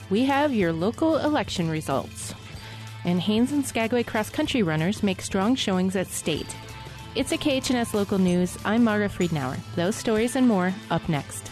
we have your local election results. And Haines and Skagway cross-country runners make strong showings at state. It's a KHNS Local News. I'm Marga Friedenauer. Those stories and more up next.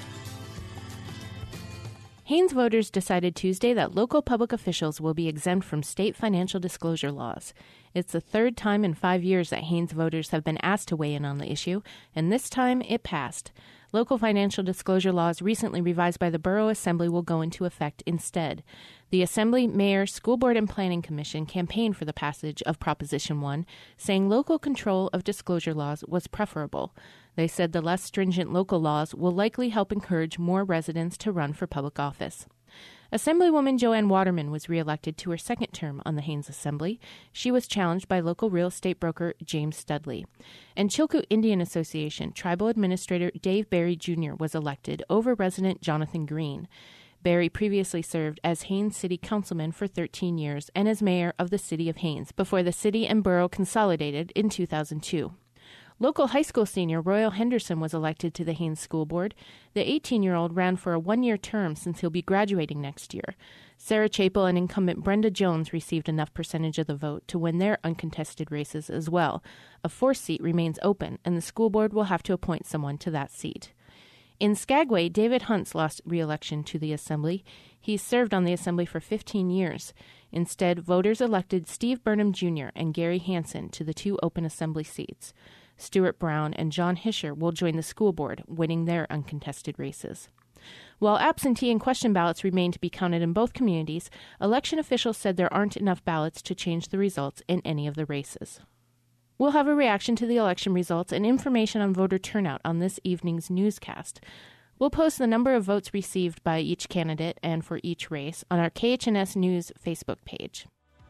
Haines voters decided Tuesday that local public officials will be exempt from state financial disclosure laws. It's the third time in 5 years that Haines voters have been asked to weigh in on the issue, and this time it passed. Local financial disclosure laws recently revised by the Borough Assembly will go into effect instead. The Assembly, Mayor, School Board, and Planning Commission campaigned for the passage of Proposition 1, saying local control of disclosure laws was preferable. They said the less stringent local laws will likely help encourage more residents to run for public office. Assemblywoman Joanne Waterman was reelected to her second term on the Haines Assembly. She was challenged by local real estate broker James Studley. And Chilkoot Indian Association Tribal Administrator Dave Berry Jr. was elected over resident Jonathan Green. Berry previously served as Haines City Councilman for 13 years and as mayor of the city of Haines before the city and borough consolidated in 2002. Local high school senior Royal Henderson was elected to the Haines School Board. The 18-year-old ran for a one-year term since he'll be graduating next year. Sarah Chapel and incumbent Brenda Jones received enough percentage of the vote to win their uncontested races as well. A fourth seat remains open, and the school board will have to appoint someone to that seat. In Skagway, David Huntz lost re-election to the Assembly. He's served on the Assembly for 15 years. Instead, voters elected Steve Burnham Jr. and Gary Hansen to the two open Assembly seats. Stuart Brown and John Hischer will join the school board, winning their uncontested races. While absentee and question ballots remain to be counted in both communities, election officials said there aren't enough ballots to change the results in any of the races. We'll have a reaction to the election results and information on voter turnout on this evening's newscast. We'll post the number of votes received by each candidate and for each race on our KHNS News Facebook page.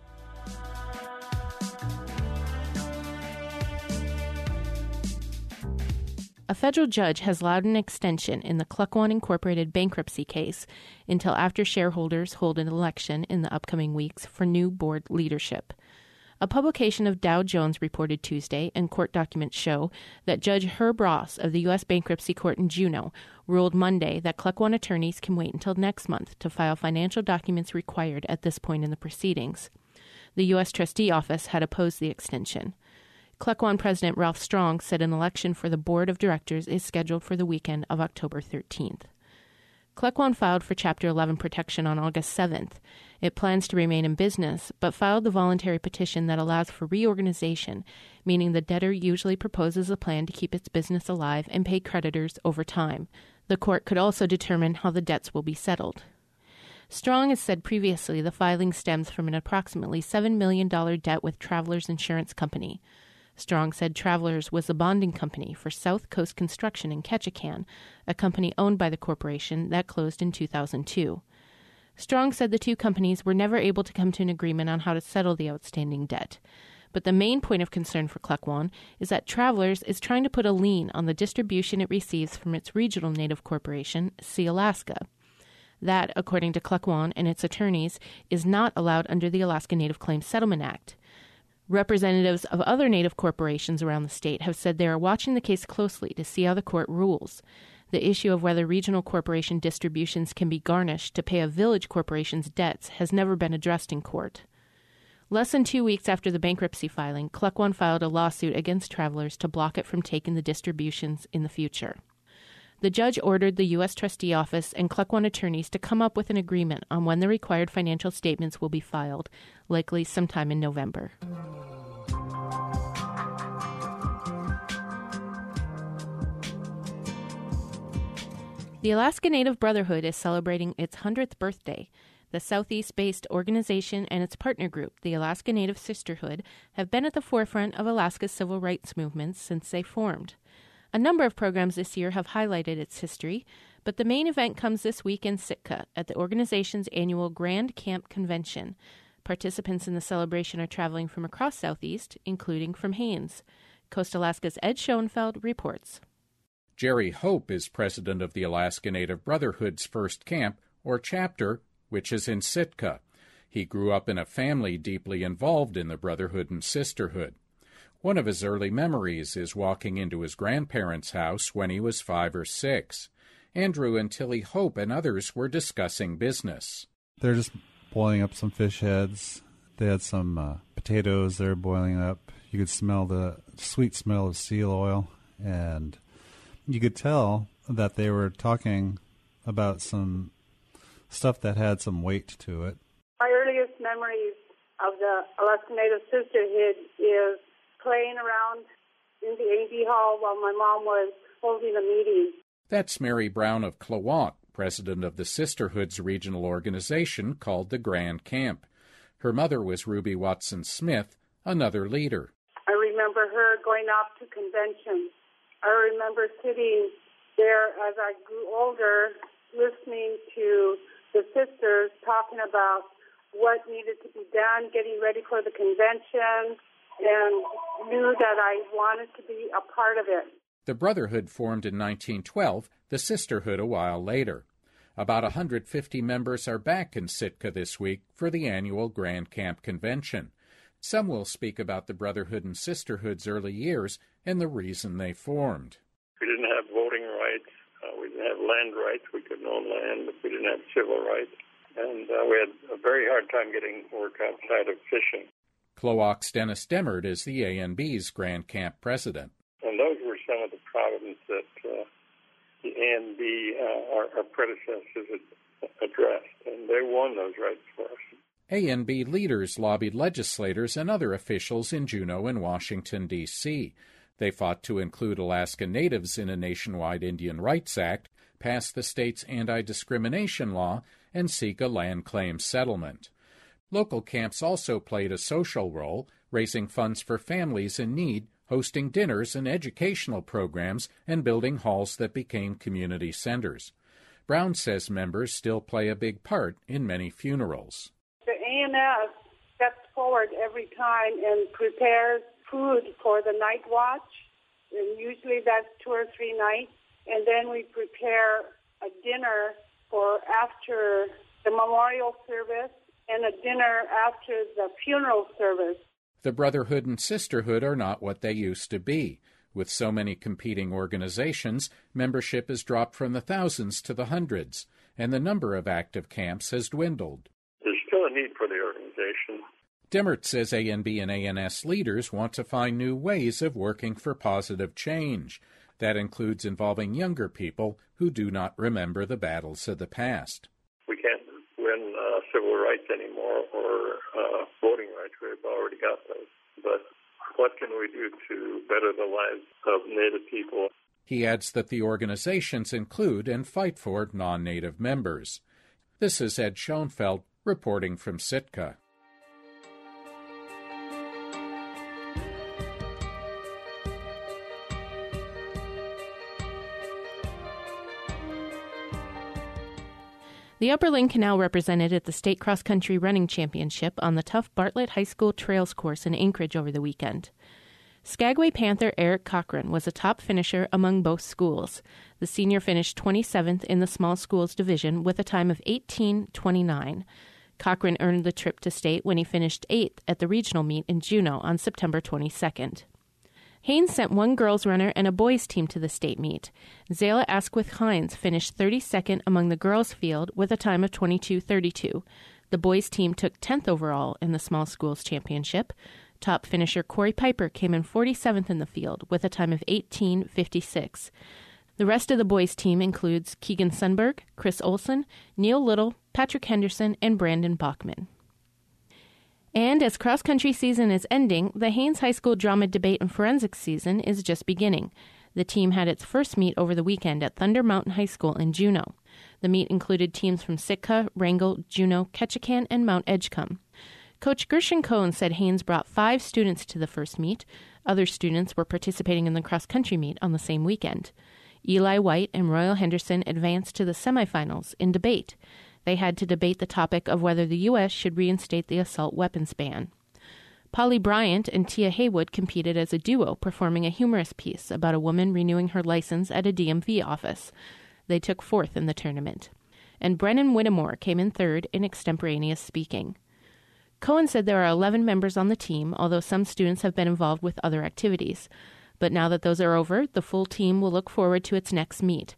A federal judge has allowed an extension in the Cluck-One Incorporated bankruptcy case until after shareholders hold an election in the upcoming weeks for new board leadership. A publication of Dow Jones reported Tuesday, and court documents show, that Judge Herb Ross of the U.S. Bankruptcy Court in Juneau ruled Monday that Cluck-One attorneys can wait until next month to file financial documents required at this point in the proceedings. The U.S. Trustee Office had opposed the extension. Cluck-One President Ralph Strong said an election for the board of directors is scheduled for the weekend of October 13th. Cluck-One filed for Chapter 11 protection on August 7th. It plans to remain in business, but filed the voluntary petition that allows for reorganization, meaning the debtor usually proposes a plan to keep its business alive and pay creditors over time. The court could also determine how the debts will be settled. Strong has said previously the filing stems from an approximately $7 million debt with Travelers Insurance Company. Strong said Travelers was the bonding company for South Coast Construction in Ketchikan, a company owned by the corporation that closed in 2002. Strong said the two companies were never able to come to an agreement on how to settle the outstanding debt. But the main point of concern for Cluck-One is that Travelers is trying to put a lien on the distribution it receives from its regional native corporation, Sealaska. That, according to Cluck-One and its attorneys, is not allowed under the Alaska Native Claims Settlement Act. Representatives of other Native corporations around the state have said they are watching the case closely to see how the court rules. The issue of whether regional corporation distributions can be garnished to pay a village corporation's debts has never been addressed in court. Less than 2 weeks after the bankruptcy filing, Cluck-One filed a lawsuit against Travelers to block it from taking the distributions in the future. The judge ordered the U.S. Trustee Office and Cluck-One attorneys to come up with an agreement on when the required financial statements will be filed, likely sometime in November. The Alaska Native Brotherhood is celebrating its 100th birthday. The Southeast-based organization and its partner group, the Alaska Native Sisterhood, have been at the forefront of Alaska's civil rights movements since they formed. A number of programs this year have highlighted its history, but the main event comes this week in Sitka at the organization's annual Grand Camp Convention. Participants in the celebration are traveling from across Southeast, including from Haines. Coast Alaska's Ed Schoenfeld reports. Jerry Hope is president of the Alaska Native Brotherhood's first camp, or chapter, which is in Sitka. He grew up in a family deeply involved in the Brotherhood and Sisterhood. One of his early memories is walking into his grandparents' house when he was 5 or 6. Andrew and Tilly Hope and others were discussing business. They're just boiling up some fish heads. They had some potatoes they were boiling up. You could smell the sweet smell of seal oil, and you could tell that they were talking about some stuff that had some weight to it. My earliest memories of the Alaska Native Sisterhood is playing around in the A&D hall while my mom was holding a meeting. That's Mary Brown of Klawock, president of the Sisterhood's regional organization called the Grand Camp. Her mother was Ruby Watson Smith, another leader. I remember her going off to conventions. I remember sitting there as I grew older, listening to the sisters talking about what needed to be done, getting ready for the convention, and knew that I wanted to be a part of it. The Brotherhood formed in 1912, the Sisterhood a while later. About 150 members are back in Sitka this week for the annual Grand Camp Convention. Some will speak about the Brotherhood and Sisterhood's early years and the reason they formed. We didn't have voting rights. We didn't have land rights. We couldn't own land. We didn't have civil rights. And we had a very hard time getting work outside of fishing. Klawock's Dennis Demmert is the ANB's Grand Camp president. And those were some of the problems that the ANB, our predecessors, had addressed. And they won those rights for us. ANB leaders lobbied legislators and other officials in Juneau and Washington, D.C. They fought to include Alaska Natives in a nationwide Indian Rights Act, pass the state's anti-discrimination law, and seek a land claim settlement. Local camps also played a social role, raising funds for families in need, hosting dinners and educational programs, and building halls that became community centers. Brown says members still play a big part in many funerals. The ANS steps forward every time and prepares food for the night watch, and usually that's 2 or 3 nights, and then we prepare a dinner for after the memorial service and a dinner after the funeral service. The Brotherhood and Sisterhood are not what they used to be. With so many competing organizations, membership has dropped from the thousands to the hundreds, and the number of active camps has dwindled. There's still a need for the organization. Demmert says ANB and ANS leaders want to find new ways of working for positive change. That includes involving younger people who do not remember the battles of the past. We can't win civil rights anymore or voting rights. We've already got those. But what can we do to better the lives of Native people? He adds that the organizations include and fight for non-Native members. This is Ed Schoenfeld reporting from Sitka. The Upper Lynn Canal represented at the State Cross Country Running Championship on the tough Bartlett High School Trails course in Anchorage over the weekend. Skagway Panther Eric Cochran was a top finisher among both schools. The senior finished 27th in the small schools division with a time of 18:29. Cochran earned the trip to state when he finished 8th at the regional meet in Juneau on September 22nd. Haines sent one girls runner and a boys team to the state meet. Zayla Asquith-Hines finished 32nd among the girls field with a time of 22:32. The boys team took 10th overall in the small schools championship. Top finisher Corey Piper came in 47th in the field with a time of 18:56. The rest of the boys team includes Keegan Sunberg, Chris Olson, Neil Little, Patrick Henderson, and Brandon Bachman. And as cross-country season is ending, the Haines High School Drama Debate and Forensics season is just beginning. The team had its first meet over the weekend at Thunder Mountain High School in Juneau. The meet included teams from Sitka, Wrangell, Juneau, Ketchikan, and Mount Edgecombe. Coach Gershon Cohen said Haines brought 5 students to the first meet. Other students were participating in the cross-country meet on the same weekend. Eli White and Royal Henderson advanced to the semifinals in debate. They had to debate the topic of whether the U.S. should reinstate the assault weapons ban. Polly Bryant and Tia Haywood competed as a duo, performing a humorous piece about a woman renewing her license at a DMV office. They took 4th in the tournament. And Brennan Whittemore came in 3rd in extemporaneous speaking. Cohen said there are 11 members on the team, although some students have been involved with other activities. But now that those are over, the full team will look forward to its next meet.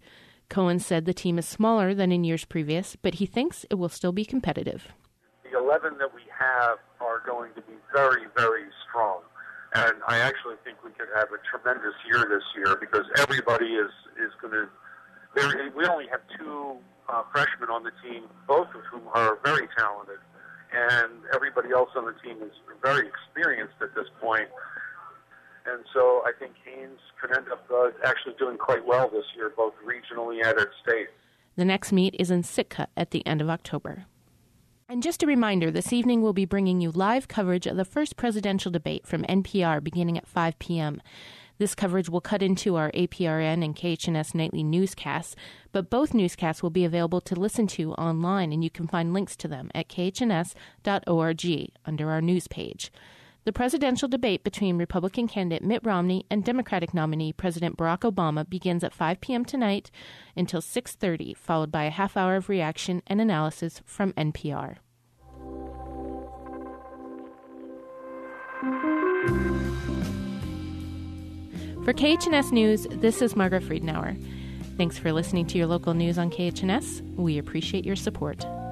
Cohen said the team is smaller than in years previous, but he thinks it will still be competitive. The 11 that we have are going to be very, very strong. And I actually think we could have a tremendous year this year because everybody is going to... We only have 2 freshmen on the team, both of whom are very talented. And everybody else on the team is very experienced at this point. And so I think Haines could end up actually doing quite well this year, both regionally and at state. The next meet is in Sitka at the end of October. And just a reminder, this evening we'll be bringing you live coverage of the first presidential debate from NPR beginning at 5 p.m. This coverage will cut into our APRN and KHNS nightly newscasts, but both newscasts will be available to listen to online, and you can find links to them at khns.org under our news page. The presidential debate between Republican candidate Mitt Romney and Democratic nominee President Barack Obama begins at 5 p.m. tonight until 6:30, followed by a half hour of reaction and analysis from NPR. For KHNS News, this is Margaret Friedenauer. Thanks for listening to your local news on KHNS. We appreciate your support.